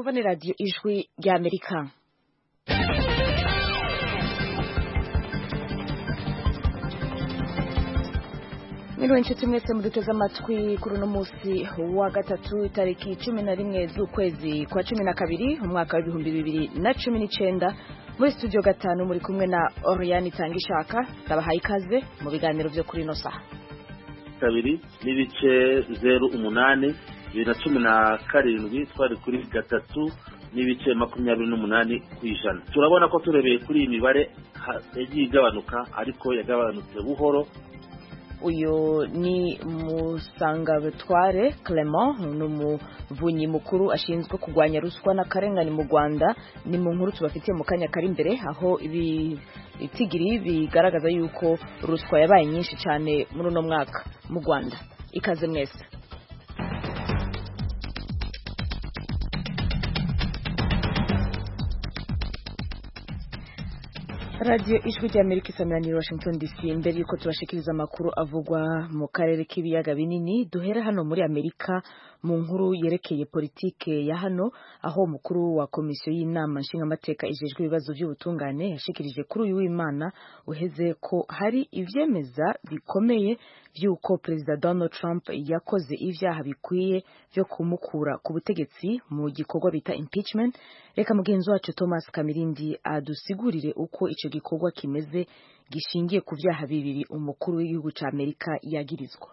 mwumva ni radiyo ijwi ry'Amerika. Mwiriwe inshuti mwese muduteze amatwi kuri uno munsi wa gatatu itariki 11 z'ukwezi kwa 12 umwaka wa 2019 muri studio gatanu muri kumwe na Oriane Tangishaka. Ndabahaye ikaze mu biganiro byo kuri no saha. Kabiri n'ibice 08 2017 twari kuri gatatu n'ibice 28 kw'ijana. Turabona ko turebeye kuri iyi mibare yagiye igabanuka ariko yagabanutse buhoro. Uyo ni Musangabatware Clement n'umuvunyi mukuru ashinzwe kugwanya ruswa n'akarengane mu Rwanda. Ni mu nkuru tubafitiye mu kanya kari imbere aho itigiri bigaragaza yuko ruswa yabaye nyinshi cyane muri uno mwaka mu Rwanda. Ikaze mwese. Radio Ijwi ry'Amerika isamiraniye Washington DC. Mbere yuko tubashikiriza amakuru avugwa mu karere k'ibiyaga binini, duhera hano muri Amerika mu nkuru yerekeye politike ya hano, aho umukuru wa komisiyo y'inama nshingamateka ijejwe ibibazo by'ubutungane yashikirije kuri uyu w'Imana uheze ko hari ivyemeza bikomeye by'uko Perezida Donald Trump yakoze ivyaha bikwiye byo kumukura ku butegetsi mu gikorwa bita impeachment. Reka mugenzi wacu Thomas Kamirindi adusigurire uko ico gikorwa kimeze gishingiye ku vyaha bibiri umukuru w'igihugu ca Amerika yagirizwa.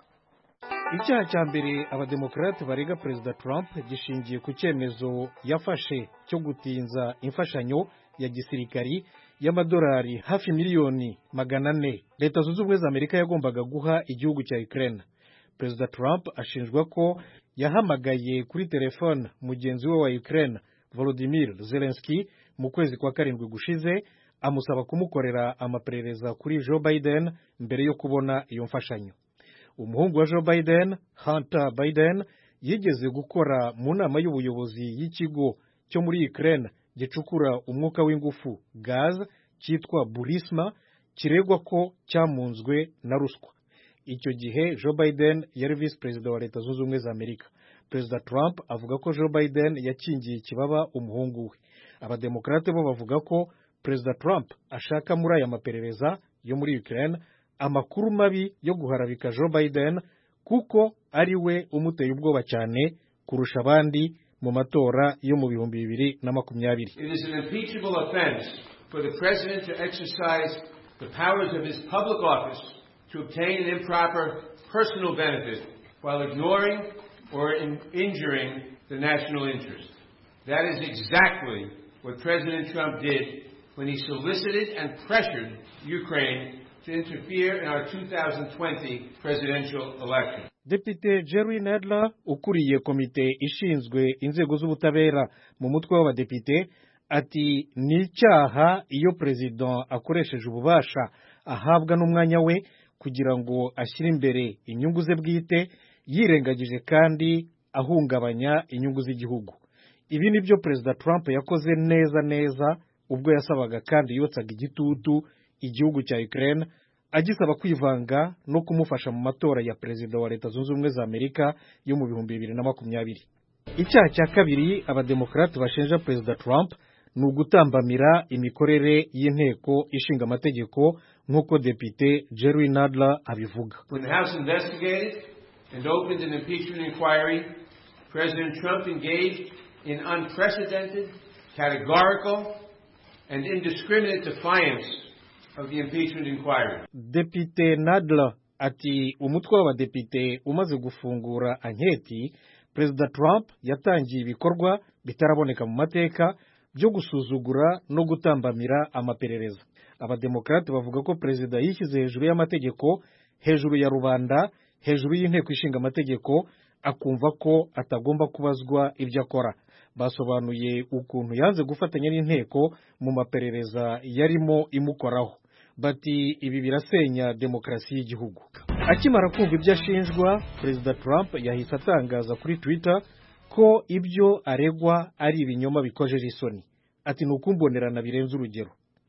Icyaha cya mbere abademokrate barega Perezida Trump gishingiye ku cyemezo yafashe cyo gutinza imfashanyo ya gisirikari y'amadolari hafi miliyoni 400 Leta Zunze Ubumwe za Amerika yagombaga guha igihugu cya Ukraine. Perezida Trump ashinjwa ko yahamagaye kuri telefone mugenzi we wa Ukraine Volodymyr Zelensky mu kwezi kwa 7 gushize amusaba kumukorera amaperereza kuri Joe Biden mbere yo kubona iyo mfashanyo. Umuhungu wa Joe Biden, Hunter Biden, yigeze gukora mu nama y'ubuyobozi y'ikigo cyo muri Ukraine gicukura umwuka w'ingufu gaz cyitwa Burisma, kiregwa ko cyamunzwe na ruswa. Icyo gihe Joe Biden yari vice president wa Leta Zunze Ubumwe za Amerika. Perezida Trump avuga ko Joe Biden yakingiye ikibaba umuhungu we. Abademokrate bo bavuga ko Perezida Trump ashaka muri aya maperereza yo muri Ukraine amakuru mabi yo guharabika Joe Biden kuko ari we umuteye ubwoba cyane kurusha abandi mu matora yo mu 2020. It is an impeachable offense for the president to exercise the powers of his public office to obtain an improper personal benefit while ignoring or injuring the national interest. That is exactly what President Trump did when he solicited and pressured Ukraine to interfere in our 2020 presidential election. Depite Jerry Nadler ukuriye komite ishinzwe inzego z'ubutabera mu mutwe w'abadepite ati ni icyaha iyo president akoresheje ububasha ahabwa n'umwanya we kugira ngo ashyire imbere inyungu ze bwite yirengagije kandi ahungabanya inyungu z'igihugu. Ibi nibyo Perezida Trump yakoze neza ubwo yasabaga kandi yotsaga igitutu igihugu cya Ukraine agisaba kwivanga no kumufasha mu matora ya Perezida wa Leta Zunze Ubumwe za Amerika yo mu 2020. Icyaha cya kabiri abademokrate bashinja Perezida Trump ni ugutambamira imikorere y'inteko ishinga amategeko nk'uko Depite Jerry Nadler abivuga. When the House investigated and opened an impeachment inquiry, President Trump engaged in unprecedented, categorical, and indiscriminate defiance of the impeachment inquiry. Depite Nadler ati umutwe w'abadepite umaze gufungura anketi, Perezida Trump yatangiye ibikorwa bitaraboneka mu mateka byo gusuzugura no gutambamira amaperereza. Abademokrate bavuga ko Perezida yishyize hejuru y'amategeko, hejuru ya rubanda, hejuru y'inteko ishinga amategeko, akumva ko atagomba kubazwa ibyo akora. Basobanuye ukuntu yanze gufatanya n'inteko mu maperereza yarimo imukoraho. Bati ibi birasenya demokrasi y'igihugu. Akimara kumva ibyo ashinjwa, Perezida Trump yahise atangaza kuri Twitter ko ibyo aregwa ari ibinyoma bikojeje isoni. Ati nukumbonerana birenze urugero.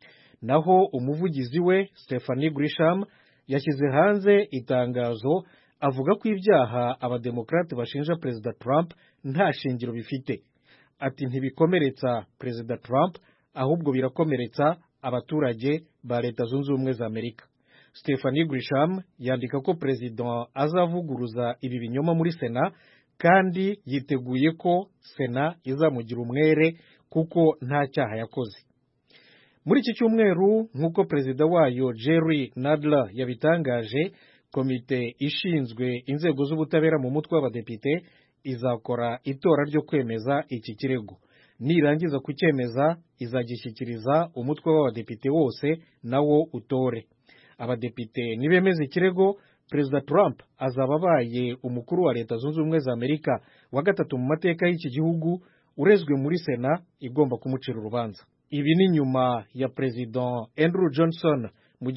Naho umuvugizi we Stephanie Grisham yashyize hanze itangazo avuga ko ibyaha abademokrate bashinja Perezida Trump nta shingiro bifite. ati ntibikomeretsa Perezida Trump ahubwo birakomeretsa abaturage ba Leta Zunze Ubumwe za Amerika. Stephanie Grisham yandika ko Perezida azavuguruza ibi binyoma muri Sena kandi yiteguye ko Sena izamugira umwere kuko nta cyaha yakoze. Muri iki cyumweru nk'uko Perezida wayo Jerry Nadler yabitangaje, komite ishinzwe inzego z'ubutabera mu mutwe w'abadepite izakora itora ryo kwemeza iki kirego. Nirangiza kucyemeza izagishyikiriza umutwe w'abadepite wose nawo utore. Abadepite nibemeza ikirego, Perezida Trump azaba abaye umukuru wa Leta Zunze Ubumwe za Amerika wa gatatu mu mateka y'iki gihugu urezwe muri Sena igomba kumucira urubanza. Ibi ni nyuma ya Perezida Andrew Johnson mu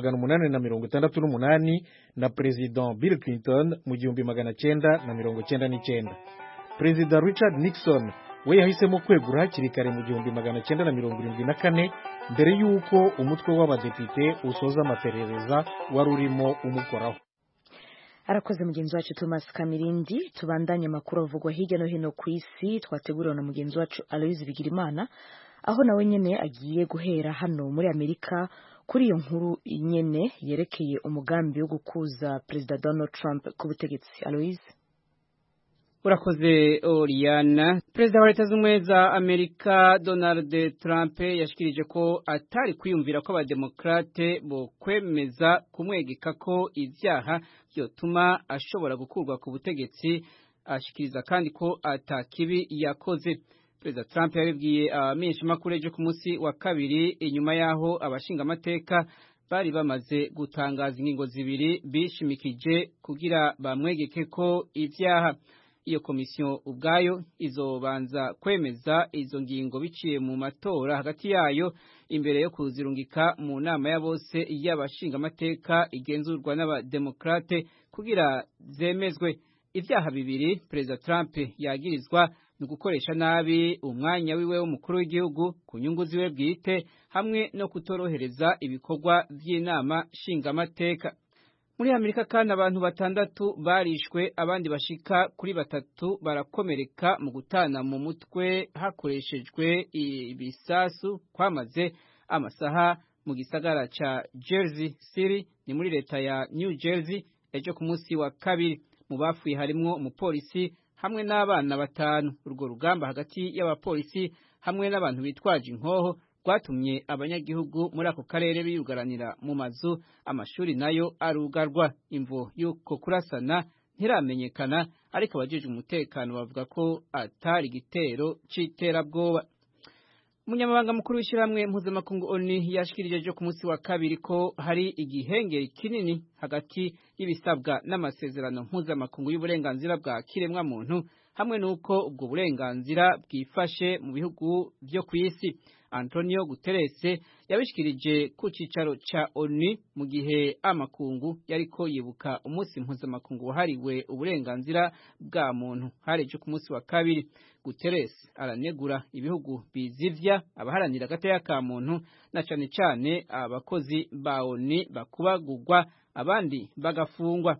1868 na Perezida Bill Clinton mu 1999. Perezida Richard Nixon we yahisemo kwegura hakiri kare mu 1974 mbere y'uko umutwe w'abadepite usoza amaperereza wari urimo umukoraho. Arakoze mugenzi wacu Thomas Kamirindi. Tubandanye amakuru avugwa hirya no hino ku isi twateguriwe na mugenzi wacu Aloise Bigirimana, aho nawe nyene agiye guhera hano muri Amerika kuri iyo nkuru nyene yerekeye umugambi wo gukuza Perezida Donald Trump ku butegetsi. Aloise. Urakoze Oriana. Perezida wa Leta Zunze za Amerika Donald Trump yashikirije ko atari kwiyumvira ko abademokrate bo kwemeza kumwegeka ko ivyaha byotuma ashobora gukurwa ku butegetsi. Ashikiriza kandi ko atakibi yakoze. Perezida Trump yabibwiye abamenyeshamakuru ejo ku munsi wa kabiri inyuma yaho abashinga amateka bari bamaze gutangaza ingingo zibiri bishimikije kugira bamwegeke ko ivyaha. Iyo komisiyo ubwayo izobanza kwemeza izo ngingo biciye mu matora hagati yayo imbere yo kuzirungika mu nama ya bose y'abashinga amateka igenzurwa n'abademokrate kugira zemezwe. Ivyaha bibiri Perezida Trump yagirizwa ni gukoresha nabi umwanya wiwe w'umukuru w'igihugu ku nyungu ziwe bwite hamwe no kutorohereza ibikorwa vy'inama shinga amateka. Muri Amerika kandi abantu 6 barishwe, abandi bashika kuri 3 barakomereka mu gutana mu mutwe hakoreshejwe ibisasu kwamaze amasaha mu gisagara ca Jersey City ni muri leta ya New Jersey ejo ku munsi wa kabiri. Mu bafuye harimwo umupolisi hamwe n'abana 5. Urwo rugamba hagati y'abapolisi hamwe n'abantu bitwaje inkoho rwatumye abanyagihugu muri ako karere biyugaranira mu mazu, amashuri nayo arugarwa. Imvo y'uko kurasana ntiramenyekana, ariko abajejwe umutekano bavuga ko atari igitero c'iterabwoba. Umunyamabanga mukuru w'ishyirahamwe mpuzamakungu ONU yashikirije ejo ku munsi wa kabiri ko hari igihengeri kinini hagati y'ibisabwa n'amasezerano mpuzamakungu y'uburenganzira bwa kiremwa muntu hamwe n'uko ubwo burenganzira bwifashe mu bihugu byo ku isi. Antonio Guterres yabishikirije ku cicaro ca ONU mu gihe amakungu yariko yibuka umunsi mpuzamakungu wahariwe uburenganzira bwa muntu hareje ku munsi wa kabiri. Guterres aranegura ibihugu bizivya abaharanira agateka ka muntu na cane cane abakozi ba ONU bakubagurwa abandi bagafungwa.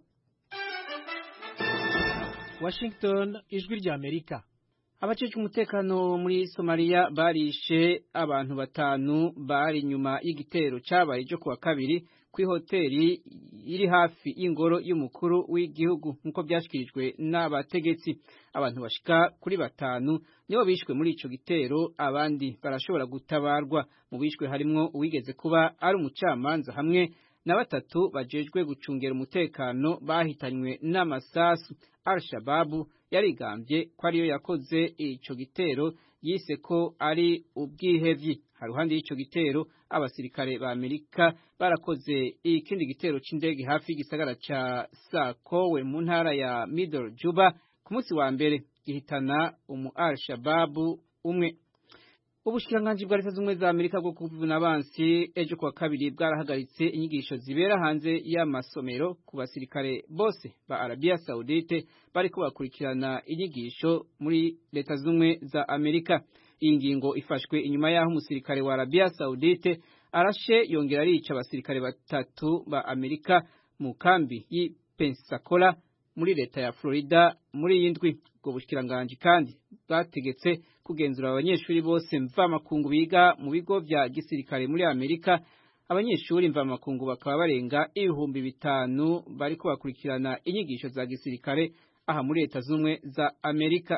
Washington, ijwi rya Amerika. Abacecwe umutekano muri Somalia barishe abantu 5 bari nyuma y'igitero cabaye ejo kuwa kabiri ku hoteli iri hafi y'ingoro y'umukuru w'igihugu nkuko byashikirijwe n'abategetsi. Abantu bashika kuri 5 nibo bishwe muri ico gitero, abandi barashobora gutabarwa. Mu bishwe harimwo uwigeze kuba ari umucamanza hamwe na 3 bajejwe gucungera umutekano bahitanywe n'amasasu. Al-Shabaab yarigambye ko ariyo yakoze ico gitero, yise ko ari ubwihevyi. Haruhande y'ico gitero abasirikare ba Amerika barakoze ikindi gitero c'indege hafi y'igisagara ca Sakowe mu ntara ya Middle Juba ku munsi wa mbere, gihitana Al-Shabaab umwe. Ubushikiranganji bwa Leta Zunze Ubumwe za Amerika bwo kuvuna abansi ejo kuwa kabiri bwarahagaritse inyigisho zibera hanze y'amasomero ku basirikare bose ba Arabia Saudite bariko bakurikirana inyigisho muri Leta Zunze Ubumwe za Amerika. Iyi ngingo ifashwe inyuma yaho umusirikare wa Arabia Saudite arashe yongera arica abasirikare 3 ba Amerika mu kambi y'i Pensacola muri leta ya Florida muri yindwi. Ubwo bushikiranganji kandi bwategetse kugenzura abanyeshuri bose mvamakungu biga mu bigo vya gisirikare muri Amerika. Abanyeshuri mvamakungu bakaba barenga 5,000 bariko bakurikirana inyigisho za gisirikare aha muri Leta Zunze za Amerika.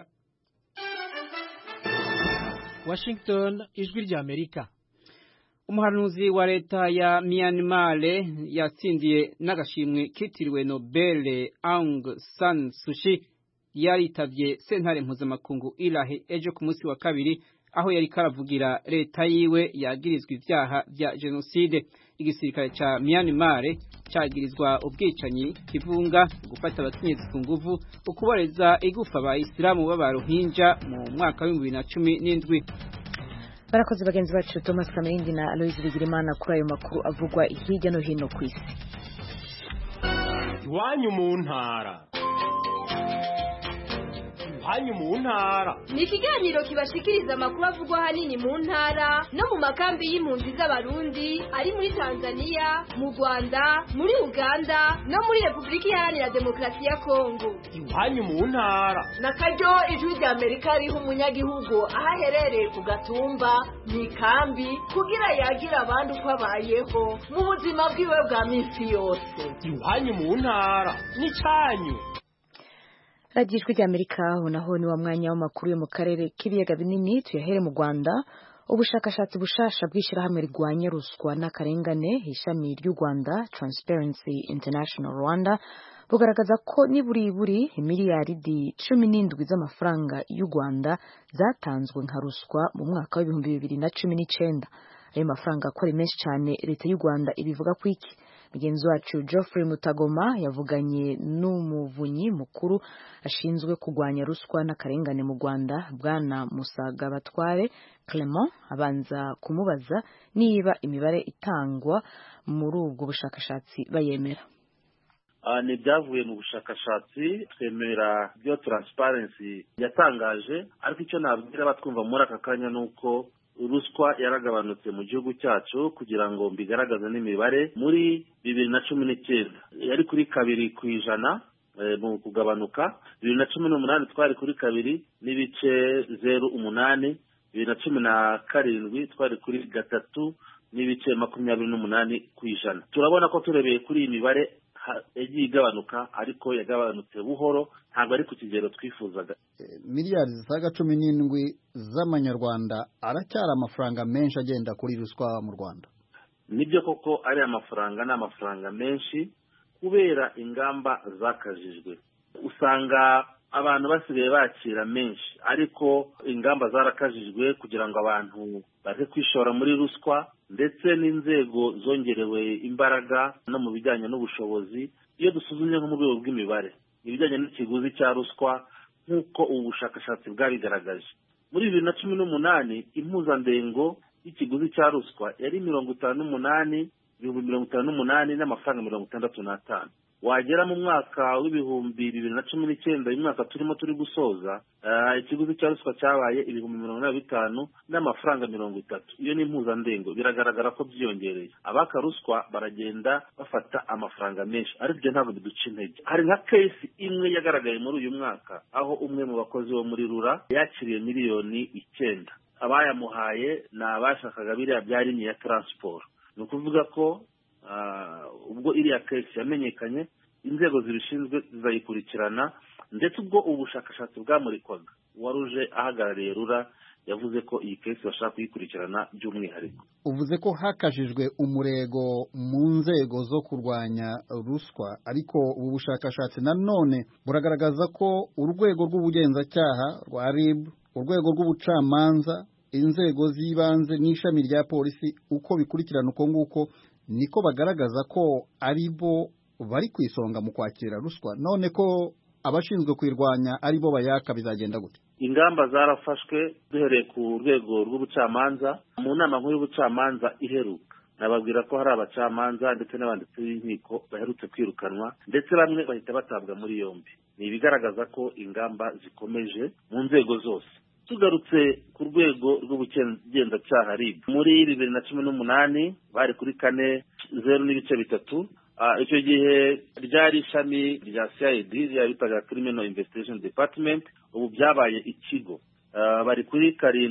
Washington, ijwi rya Amerika. Umuhanuzi wa leta ya Myanmar yatsindiye n'agashimwe kitiriwe Nobel Aung San Suu Kyi yaritavye sentare mpuzamakungu Irahe ejo ku munsi wa kabiri, aho yari karavugira leta yiwe yagirizwa ivyaha vya genocide. Igisirikare ca Myanmar cagirizwa ubwicanyi, kivunga, gufata abakenyezi ku nguvu, ukuboreza igufa abayisilamu b'abarohinja mu mwaka wa 2017. Barakoze bagenzi bacu Thomas Kamerindi na Aloise Bigirimana kuri ayo makuru avugwa hirya no hino ku isi. Iwanyu mu ntara. Iwanyu mu ntara ni ikiganiro kibashikiriza amakuru avugwa hanini mu ntara no mu makambi y'impunzi z'abarundi ari muri Tanzania, mu Rwanda, muri Uganda no muri Republika Iharanira Demokarasi ya Kongo. Iwanyu mu ntara na karyo ijwi rya Amerika riho umunyagihugu aho aherereye ku gatumba mu ikambi kugira yagira abandi uko abayeho mu buzima bwiwe bwa minsi yose. Iwanyu mu ntara ni cyanyu. Radiyo rya Amerika naho ni wa mwanya w'amakuru yo mu karere k'ibiyaga binini. Tuyahere mu Rwanda. Ubushakashatsi bushasha bw'ishyirahamwe rigwanya ruswa n'akarengane ishami ry'u Rwanda Transparency International Rwanda bugaragaza ko niburi miliyaridi 17 z'amafaranga y'u Rwanda zatanzwe nka ruswa mu mwaka wa 2019. Ayo mafaranga ko ari menshi cyane, leta y'u Rwanda ibivuga ku iki? Mugenzi wacu Geoffrey Mutagoma yavuganye n'umuvunyi mukuru ashinzwe kugwanya ruswa n'akarengane mu Rwanda, Bwana Musagabatware Clement, abanza kumubaza niba imibare itangwa muri ubwo bushakashatsi bayemera. Ni byavuye mu bushakashatsi twemera byo Transparency yatangaje, ariko icyo nabwira batwumva muri aka kanya nuko ruswa yaragabanutse mu gihugu cyacu kugira ngo mbigaragaze n'imibare. Muri 2019 yari kuri 2% mu kugabanuka, 2018 twari kuri 2.08, 2017 twari kuri 3.28%. Turabona ko turebeye kuri iyi mibare yagiye igabanuka, ariko yagabanutse buhoro, ntabwo ari ku kigero twifuzaga. Miliyari zisaga 17 z'amanyarwanda aracyari amafaranga menshi agenda kuri ruswa mu Rwanda. Nibyo koko ari amafaranga n'amafaranga menshi kubera ingamba zakajijwe. Usanga abantu basigaye bakira menshi, ariko ingamba zarakajijwe kugira ngo abantu baze kwishora muri ruswa, ndetse n'inzego zongerewe imbaraga no mu bijyanye n'ubushobozi. Iyo dusuzumye nko mu rwego rw'imibare ibijyanye n'ikiguzi cya ruswa nk'uko ubu bushakashatsi bwabigaragaje, muri 2018 impuzandengo y'ikiguzi cya ruswa yari 58,058 n'amafaranga 65. Wagera mu mwaka w'ibihumbi 2019 uyu mwaka turimo turi gusoza, ikiguzi cya ruswa cyabaye 85,000 n'amafaranga 30. Iyo ni impuzandengo, biragaragara ko byiyongereye. Abaka ruswa baragenda bafata amafaranga menshi, ariko ibyo ntabwo biduca intege. Hari nka case imwe yagaragaye muri uyu mwaka aho umwe mu bakozi bo muri RURA yakiriye miliyoni 9. Abayamuhaye ni abashakaga biriya byari ni ya transport. Ni ukuvuga ko ubwo iriya case yamenyekanye, inzego zibishinzwe zizayikurikirana, ndetse ubwo ubushakashatsi bwamurikwaga waruje ahagarariye RURA yavuze ko iyi case bashaka kuyikurikirana by'umwihariko. Uvuze ko hakajijwe umurego mu nzego zo kurwanya ruswa, ariko ubu bushakashatsi nanone buragaragaza ko urwego rw'ubugenzacyaha rwa RIB, urwego rw'ubucamanza, inzego z'ibanze n'ishami rya polisi uko bikurikirana uko nguko niko bagaragaza ko ari bo bari kwisonga mu kwakira ruswa. None ko abashinzwe kwirwanya ari bo bayaka, bizagenda gute? Ingamba zarafashwe duhereye ku rwego rw'ubucamanza. Mu nama nkuru y'ubucamanza iheruka nababwira ko hari abacamanza ndetse n'abanditsi b'inkiko baherutse kwirukanwa, ndetse bamwe bahita batabwa muri yombi. Ni ibigaragaza ko ingamba zikomeje mu nzego zose. Tugarutse ku rwego rw'ubugenzacyaha RIB, muri 2018 bari kuri 4.0 icyo gihe ryari ishami rya CID bitaga Criminal Investigation Department, ubu byabaye ikigo. bari kuri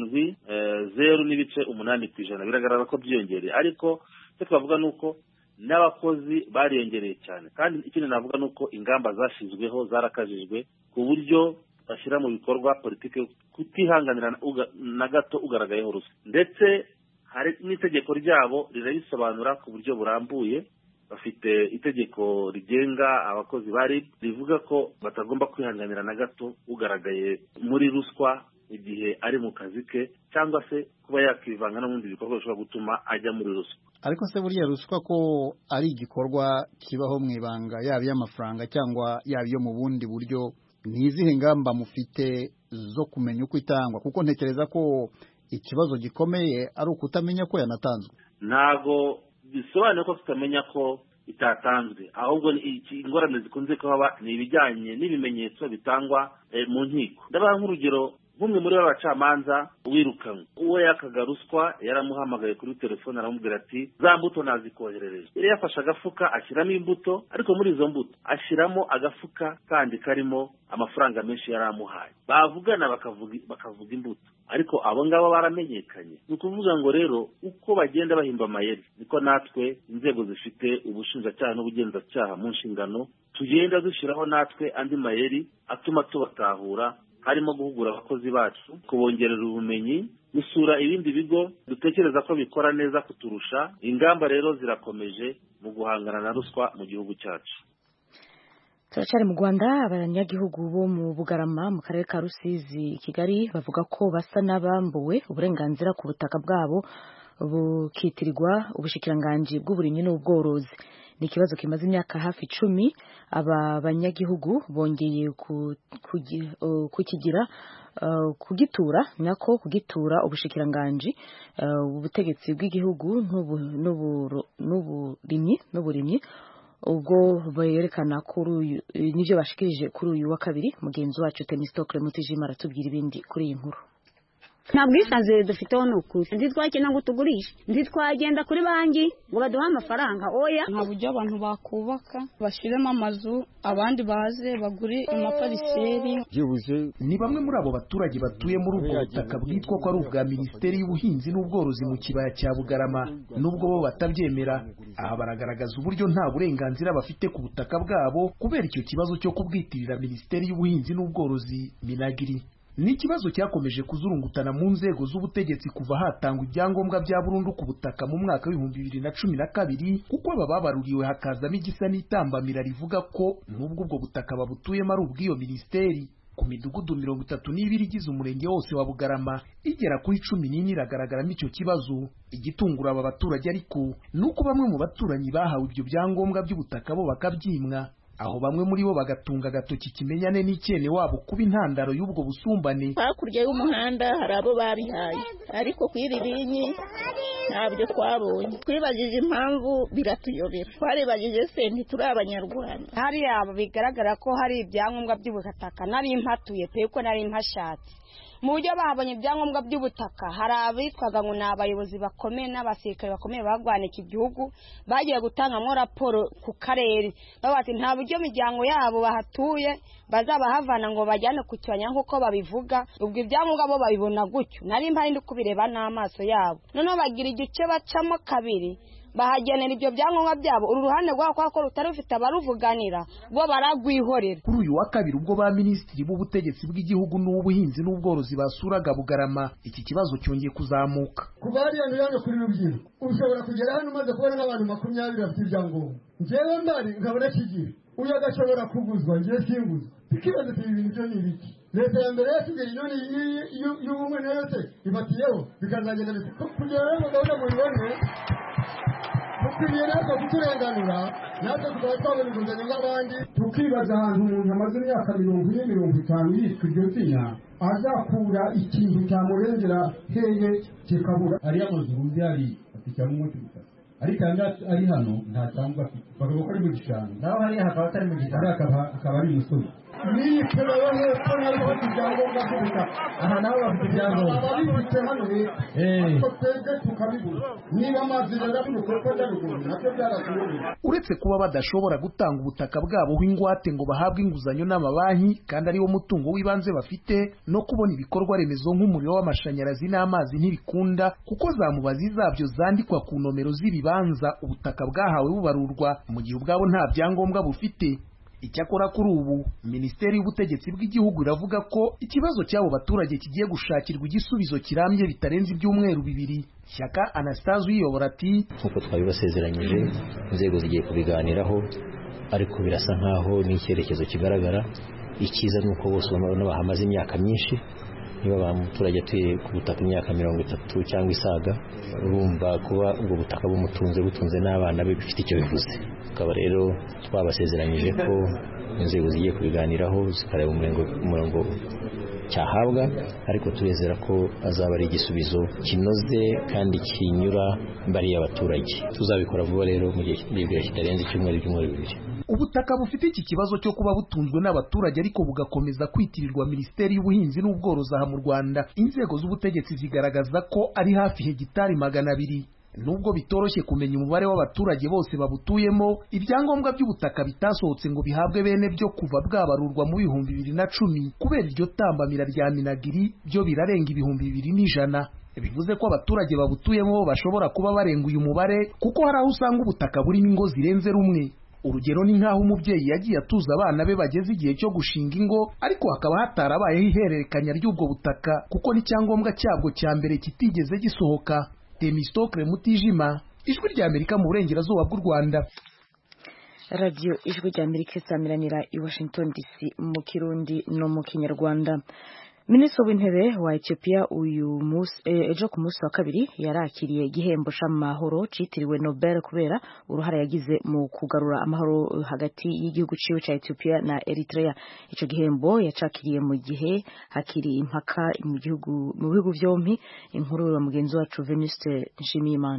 7.8% biragaragara ko byiyongereye, ariko icyo twavuga nuko n'abakozi bariyongereye cyane, kandi ikindi navuga nuko ingamba zashyizweho zarakajijwe ku buryo bashyira mu bikorwa politiki kutihanganira na gato ugaragayeho ruswa, ndetse hari n'itegeko ryabo rirabisobanura ku buryo burambuye. Bafite itegeko rigenga abakozi bari rivuga ko batagomba kwihanganira na gato ugaragaye muri ruswa igihe ari mu kazi ke, cyangwa se kuba yakivanga no mu bindi bikorwa bishobora gutuma ajya muri ruswa. Ariko se buriya ruswa ko ari igikorwa kibaho mu ibanga, yaba y'amafaranga cyangwa yaba iyo mu bundi buryo, ni izihe ngamba mufite zo kumenya uko itangwa? Kuko ntekereza ko ikibazo gikomeye ari ukutamenya ko yanatanzwe. Ntago bisobanuye ko tutamenya ko itatanzwe, ahubwo ingorane zikunze kuba ni ibijyanye n'ibimenyetso bitangwa mu nkiko. Ndabaha nk'urugero, nk'umwe muri abacamanza wirukanwe, uwo yakaga ruswa yaramuhamagaye kuri telefone aramubwira ati za mbuto nazikoherereje. Yari yafashe agafuka ashyiramo imbuto, ariko muri izo mbuto ashyiramo agafuka kandi karimo amafaranga menshi yaramuhaye. Bavugana bakavuga imbuto, ariko abo ngabo baramenyekanye. Ni ukuvuga ngo rero uko bagenda bahimba amayeri, niko natwe inzego zifite ubushinjacyaha n'ubugenzacyaha mu nshingano tugenda dushyiraho natwe andi mayeri atuma tubatahura, harimo guhugura abakozi bacu, kubongerera ubumenyi, gusura ibindi bigo dutekereza ko bikora neza kuturusha. Ingamba rero zirakomeje mu guhangana na ruswa mu gihugu cyacu. Turacari mu Rwanda. Abanyagihugu bo mu Bugarama mu karere ka Rusizi Kigali bavuga ko basa n'abambuwe uburenganzira ku butaka bwabo bukitirirwa ubushikiranganji bw'uburimyi n'ubworozi. Ni ikibazo kimaze imyaka hafi 10. Aba banyagihugu bongeye kugitura ubushikiranganji ubutegetsi bw'igihugu n'uburimyi ubwo berekana kuri nivyo bashikirije kuri uyu wa kabiri. Mugenzi wacu Temistocle Mutijima aratubwira ibindi kuri iyi nkuru. Nta bwisanzure dufiteho n'ukuri, ntitwakina ngo tugurishe, ntitwagenda kuri banki ngo baduhe amafaranga. Oya, nta buryo abantu bakubaka bashiremo amazu, abandi baze bagure amapariseri. Ni bamwe muri abo baturage batuye muri ubwo butaka bwitwa ko ari ubwa Minisiteri y'Ubuhinzi n'Ubworozi mu kibaya cya Bugarama, nubwo bo batabyemera. Aha baragaragaza uburyo nta burenganzira bafite ku butaka bwabo kubera icyo kibazo cyo kubwitirira Minisiteri y'Ubuhinzi n'Ubworozi Minagri. Ni ikibazo cyakomeje kuzurungutana mu nzego z'ubutegetsi kuva hatangwa ibyangombwa bya burundu ku butaka mu mwaka w'2012, kuko aba babaruriwe hakazamo igisa n'itambamira rivuga ko nubwo ubwo butaka babutuyemo ari ubw'iyo minisiteri. Ku midugudu 32 igize umurenge wose wa Bugarama, igera kuri 14 iragaragaramo icyo kibazo. Igitungura aba baturage ariko nuko bamwe mu baturanyi bahawe ibyo byangombwa by'ubutaka bo bakabyimwa, aho bamwe muri bo bagatunga agatoki kimenyane n'icyene wabo kuba intandaro y'ubwo busumbane. Hakurya y'umuhanda hari abo babihaye, ariko kwiri linyi ntabyo twabonye. Twibagije impamvu biratuyobera, twarebagije se ntituri abanyarwanda. Hariya bigaragara ko hari ibyangombwa by'ubutaka nari mpatuye pe ko nari mpashatse. Mu buryo bahabonye ibyangombwa by'ubutaka, hari abitwaga ngo ni abayobozi bakomeye n'abasirikare bakomeye bagwaneka igihugu, bagiye gutangamo raporo ku karere bavuga ati nta buryo imiryango yabo bahatuye bazabahavana ngo bajyane ku cyanya nk'uko babivuga. Ubwo ibyangombwa bo babibona gutyo, nari mpari ndi kubireba n'amaso yabo. Noneho bagira igice bacamo kabiri bahagenera ibyo byangombwa byabo, uru ruhande rwako ko rutari rufite abaruvuganira bo baragwihorera. Kuri uyu wa kabiri ubwo ba minisitiri b'ubutegetsi bw'igihugu n'ubuhinzi n'ubworozi basuraga Bugarama, iki kibazo cyongeye kuzamuka. Kuba ari yandu kuri rubyiru ushobora kugera hano umaze kubona n'abantu 20 bafite ibyangombwa, njyewe mbari nkabona kigira uyu agashobora kuguzwa, njye singuzwa. Ikibazo cy'ibintu byo ni ibiki? Leta ya mbere yatugera inone y'ubumwe nayo se ibatiyeho bikazagenda kugera ngo gahunda mubibone. Mukwiriye natwe kuturenganura, natwe tukaba twabona inguzanyo nk'abandi. Tukibaza ahantu umuntu amaze imyaka 40-50 yitwa iryo zina azakura ikintu cyamurengera heye kikabura. Ariya mazu uzi hari afite umuti gusa, ariko ari hano nta cyangwa afite, bakavuga ko ari mu gishanga, naho hariya hakaba atari mu gishanga, akaba ari umusozi. n'iyi kerewe hepfo naho bafite ibyangombwa by'ubutaka aha naho bafite ibyangombwa ababifite hano hepfo ariko twebwe tukabigura niba amazi rero ku isoko ry'aruguru nabyo byaratuyobeye. Uretse kuba badashobora gutanga ubutaka bwabo ingwate ngo bahabwe inguzanyo n'amabanki kandi ariwo mutungo w'ibanze bafite, no kubona ibikorwa remezo nk'umuriro w'amashanyarazi n'amazi ntibikunda kuko za mubazi zabyo zandikwa ku nomero z'ibibanza ubutaka bwahawe bubarurwa mu gihe ubwabo nta byangombwa bufite. Icyakora kuri ubu Minisiteri y'Ubutegetsi bw'Igihugu iravuga ko ikibazo cy'abo baturage kigiye gushakirwa igisubizo kirambye bitarenze ibyumweru 2. Shyaka Anastase uyobora ati nk'uko twabibasezeranyije inzego zigiye kubiganiraho, ariko birasa nkaho n'icyerekezo kigaragara. Icyiza ni uko bose bahamaze imyaka myinshi, niba umuturage atuye ku butaka imyaka 30 cyangwa isaga, urumva kuba ubwo butaka butunze n'abana be bifite icyo bivuze. Akaba rero twabasezeranyije ko inzego zigiye kubiganiraho zikareba umurongo cyahabwa, ariko turezera ko azaba ari igisubizo kinoze kandi kinyura bariya abaturage. Tuzabikora vuba rero mu gihe kitarenze icyumweru 2. Ubutaka bufite iki kibazo cyo kuba butunzwe n'abaturage ariko bugakomeza kwitirirwa Minisiteri y'Ubuhinzi n'Ubworozi aha mu Rwanda, inzego z'ubutegetsi zigaragaza ko ari hafi hegitari 200. Nubwo bitoroshye kumenya umubare w'abaturage bose babutuyemo, ibyangombwa by'ubutaka bitasohotse ngo bihabwe bene byo kuva bwabarurwa mu 2010 kubera iryo tambamira rya Minagiri byo birarenga 2100. Bivuze ko abaturage babutuyemo bashobora kuba barenga uyu mubare kuko hari aho usanga ubutaka burimo ingo zirenze rumwe. Urugero ni nkaho umubyeyi yagiye atuza abana be bageze igihe cyo gushinga ingo, ariko hakaba hatarabayeho ihererekanya ry'ubwo butaka kuko n'icyangombwa cyabwo cya mbere kitigeze gisohoka. Temistokle Mutijima, Ijwi ry'Amerika mu burengerazuba bw'u Rwanda. Radio Ijwi ry'Amerika isamiranira i Washington DC mu Kirundi no mu Kinyarwanda. Minisitiri w'Intebe wa Ethiopia ejo ku munsi wa kabiri yarakiriye igihembo c'amahoro citiriwe Nobel kubera uruhara yagize mu kugarura amahoro hagati y'igihugu ciwe ca Ethiopia na Eritrea. Ico gihembo yacakiriye mu gihe hakiri impaka mu bihugu vyompi. Inkuru ya mugenzi wacu Venuste Nshimiyimana.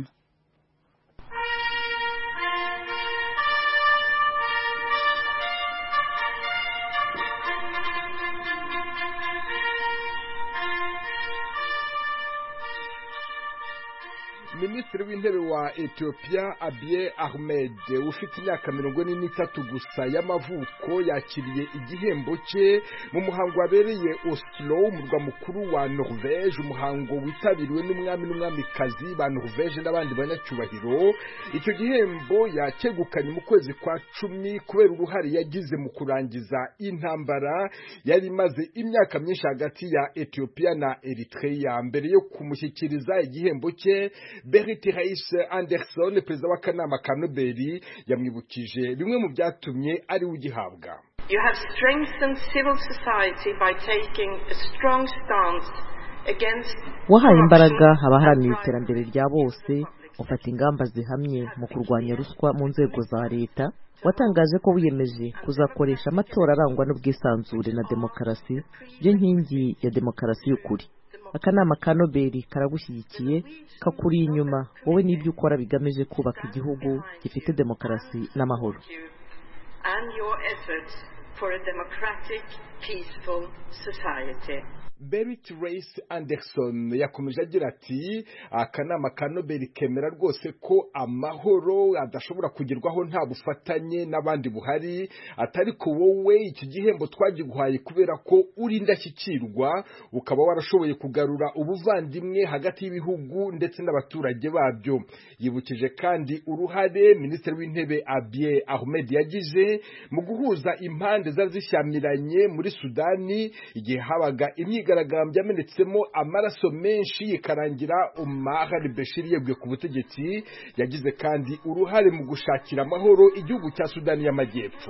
Minisitiri w'Intebe wa Ethiopia Abiy Ahmed ufite imyaka 43 gusa y'amavuko yakiriye igihembo cye mu muhango wabereye Oslo, umurwa mukuru wa Norvege, umuhango witabiriwe n'umwami n'umwamikazi ba Norvege n'abandi banyacyubahiro. Icyo gihembo yakegukanye mu kwezi kwa 10 kubera uruhare yagize mu kurangiza intambara yari imaze imyaka myinshi hagati ya Ethiopia na Eritrea. Mbere yo kumushyikiriza igihembo cye, Berit Reiss-Andersson, perezida w'akanama ka Nobel, yamwibukije bimwe mu byatumye ari ugihabwa. You have strengthened civil society by taking a strong stance against wahaye imbaraga abaharanira iterambere rya bose, ufata ingamba zihamye mu kurwanya ruswa mu nzego za leta. Watangaje ko wiyemeje kuzakoresha amatora arangwa n'ubwisanzure na demokarasi by'inkingi ya demokarasi y'ukuri. Akanama ka Nobel karagushyigikiye, kakuri inyuma, wowe n'ibyo ukora bigamije kubaka igihugu gifite demokarasi n'amahoro. And your efforts for a democratic, peaceful society. Berit Reiss-Andersson yakomeje agira ati akanama ka Nobel kemera rwose ko amahoro adashobora kugerwaho nta bufatanye n'abandi buhari, atari ko wowe iki gihembo twagiguhaye kubera ko uri indashyikirwa, ukaba warashoboye kugarura ubuvandimwe hagati y'ibihugu ndetse n'abaturage babyo. Yibukije kandi uruhare Minisitiri w'Intebe Abiy Ahmed yagize mu guhuza impande zazishyamiranye muri Sudani igihe habaga imyigaragambyo yamenetsemo amaraso menshi ikarangira Omar al-Bashir yeguye ku butegetsi. Yagize kandi uruhare mu gushakira amahoro igihugu cya Sudani y'Amajyepfo.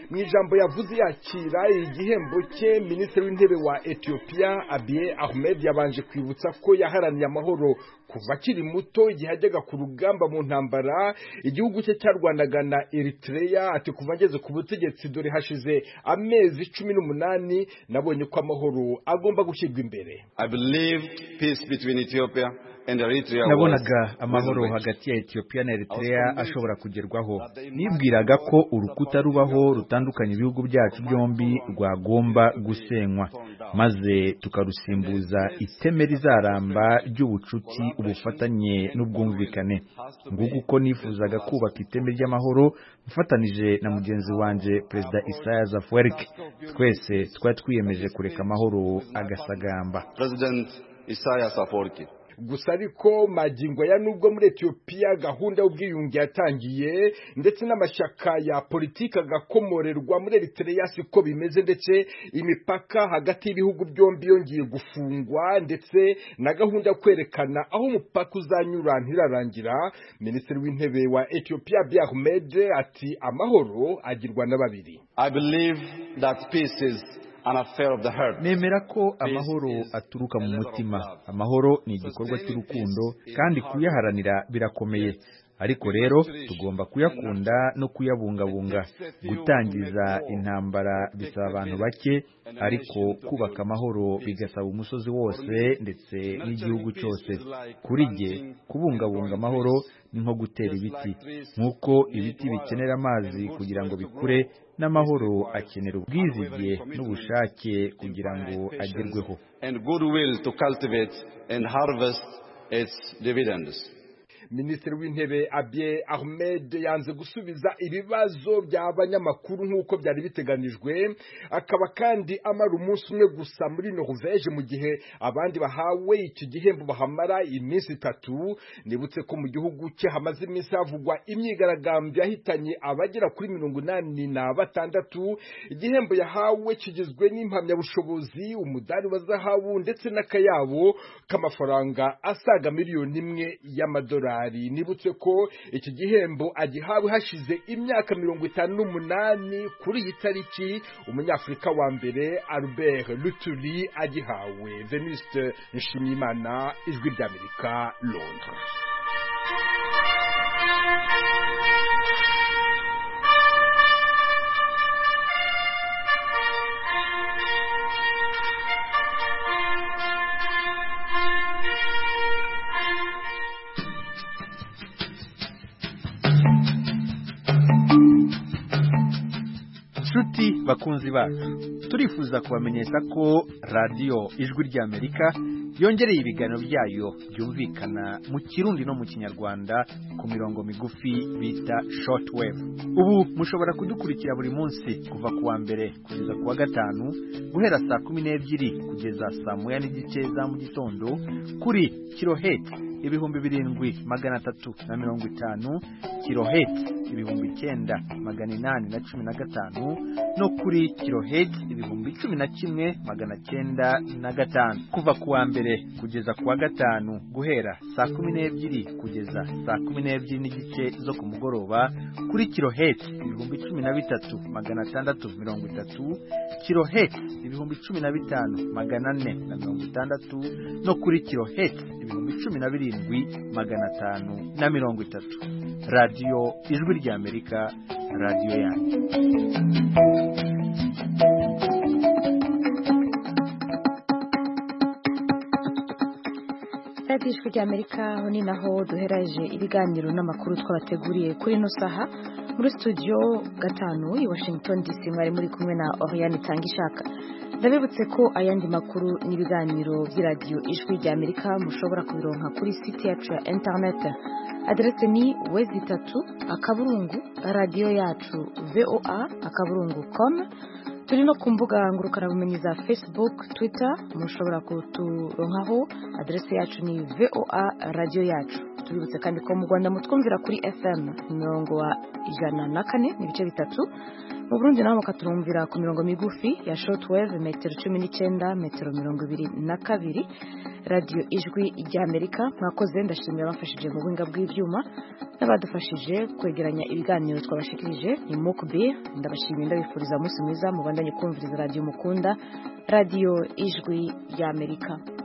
mu ijambo yavuze yakira igihembo cye minisitiri w'intebe wa Ethiopia Abiy Ahmed yabanje kwibutsa ko yaharaniye amahoro kuva akiri muto igihe ajyaga ku rugamba mu ntambara igihugu cye cyarwanaga na Eritrea. Ati kuva ngeze ku butegetsi dore hashize amezi 18 nabonye ko amahoro agomba gushyirwa imbere. I believed peace between Ethiopia and Eritrea. Nabonaga amahoro hagati ya Ethiopia na Eritrea ashobora kugerwaho. Nibwiraga ko urukuta rubaho rutandukanye ibihugu byacu byombi rwagomba gusenywa maze tukarusimbuza iteme rizaramba ry'ubucuti, ubufatanye n'ubwumvikane. Nguko ko nifuzaga kubaka iteme ry'amahoro mfatanije na mugenzi wanje Perezida Isaias Afwerki. Twese twiyemeje kureka amahoro agasagamba. President Isaias Afwerki. Gusa ariko magingo ya nubwo muri Ethiopia gahunda y'ubwiyunge yatangiye ndetse n'amashyaka ya politika gakomorerwa muri Eritrea siko bimeze, ndetse imipaka hagati y'ibihugu byombi yongeye gufungwa ndetse na gahunda kwerekana aho umupaka uzanyura ntirarangira. Minisitiri w'intebe wa Ethiopia Abiy Ahmed ati amahoro agirwa na babiri. I believe that peace is nemera ko amahoro aturuka mu mutima. Amahoro ni igikorwa cy'urukundo kandi kuyaharanira birakomeye, ariko rero tugomba kuyakunda no kuyabungabunga. Gutangiza intambara bisaba abantu bake, ariko kubaka amahoro bigasaba umusozi wose ndetse n'igihugu cyose. Kuri jye kubungabunga amahoro ni nko gutera ibiti. Nk'uko ibiti bikenera amazi kugira ngo bikure, n'amahoro akenera ubwizige n'ubushake kugira ngo agerweho. And goodwill to cultivate and harvest its dividends. Minisitiri w'intebe Abiy Ahmed yanze gusubiza ibibazo by'abanyamakuru nk'uko byari biteganijwe, akaba kandi amara umunsi umwe gusa muri Norvège mu gihe abandi bahawe iki gihembo bahamara iminsi 3. Nibutse ko mu gihugu cye hamaze iminsi havugwa imyigaragambyo yahitanye abagera kuri 86. Igihembo yahawe kigizwe n'impamyabushobozi, umudari wa zahabu ndetse n'akayabo k'amafaranga asaga miliyoni 1 y'amadolari. Nibutse ko iki gihembo agihawe hashize imyaka 58 kuri iyi tariki umunyafrika wa mbere Albert Lutuli agihawe. Venuste Nshimiyimana, Ijwi ry'Amerika, Londres. Bakunzi bacu, turifuza kubamenyesha ko radio Ijwi ry'Amerika yongereye ibiganiro byayo byumvikana mu Kirundi no mu Kinyarwanda ku mirongo migufi bita shortwave. Ubu mushobora kudukurikira buri munsi kuva kuwa mbere kugeza kuwa gatanu guhera saa 12 kugeza saa 1:30 za mu gitondo kuri kilohertz 7350, kilohertz 9815 no kuri kilohertz 11905 kuva kuwa mbere kugeza kuwa gatanu guhera saa 12 kugeza saa 12:30 zo ku mugoroba kuri kilohertz 13630, kilohertz 15460 no kuri kilohertz 17530. Radio Ijwi ry'Amerika, radio yanyu. Radio Ijwi ry'Amerika ni naho duheraje ibiganiro n'amakuru twabateguriye kuri no saha. Muri studio 5 i Washington DC mwari muri kumwe na Oriane Tangishaka. Ndabibutse ko ayandi makuru n'ibiganiro by'Radio Ijwi ry'Amerika mushobora kubironka kuri site yacu ya internet. Adresse ni www.radio yacu voa.com. Turi no ku mbuga ngurukanabumenyi za Facebook, Twitter, mushobora kuturonkaho. Adresse yacu ni VOA Radio yacu. Tubibutse kandi ko mu Rwanda mutwumvira kuri FM 104.3, mu Burundi naho mukaturumvira ku mirongo migufi ya shortwave metero 19 metero 22 radio ijwi ry'Amerika. Mwakoze, ndashimira abafashije mu buhinga bw'ivyuma n'abadufashije kwegeranya ibiganiro twabashikirije. Ni Mukbir, ndabashimiye ndabifuriza umunsi mwiza, mubandanye kumviriza radio mukunda, radio ijwi ry'Amerika.